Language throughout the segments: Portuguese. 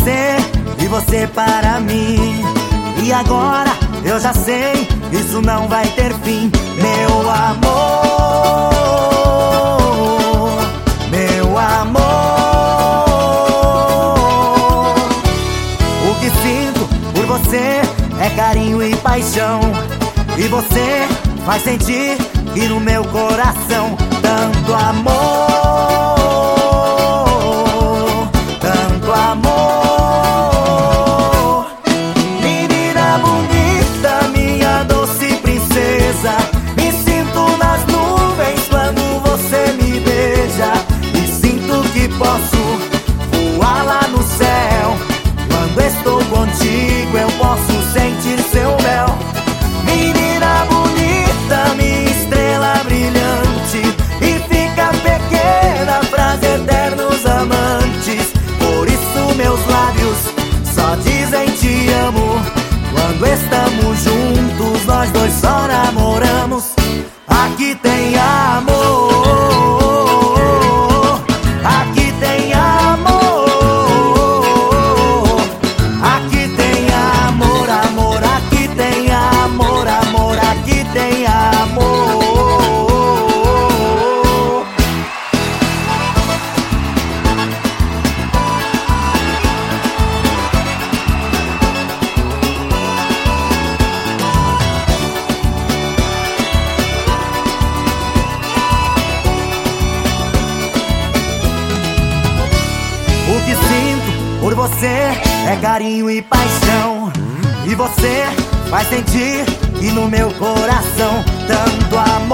você e você para mim. E agora eu já sei, isso não vai ter fim. Meu amor, meu amor. O que sinto por você é carinho e paixão. E você faz sentir que no meu coração tanto amor, tanto amor. Menina bonita, minha doce princesa, me sinto nas nuvens quando você me beija. E sinto que posso voar lá no céu. Quando estou contigo eu posso sentir seu mel. Menina bonita, minha estrela brilhante, e fica pequena pras eternos amantes. Por isso meus lábios só dizem te amo. Quando estamos juntos nós dois só namoramos. Aqui tem amor, aqui tem amor, aqui tem amor, amor, aqui tem amor, amor, aqui tem amor. O que sinto por você é carinho e paixão. E você faz sentir que no meu coração tanto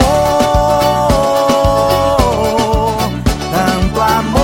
amor, tanto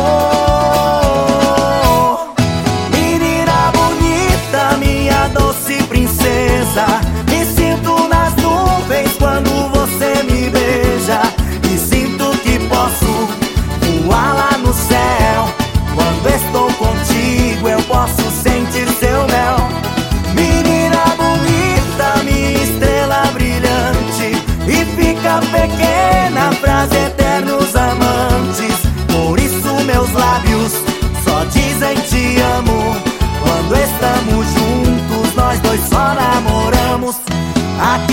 amor. Menina bonita, minha doce princesa, me sinto nas nuvens quando você me beija. E sinto que posso voar lá no céu. Quando estou contigo eu posso sentir seu mel. Menina bonita, minha estrela brilhante, e fica pequena pras eternos amantes. Por isso meus lábios só dizem te amo. Quando estamos juntos nós dois só namoramos. Aqui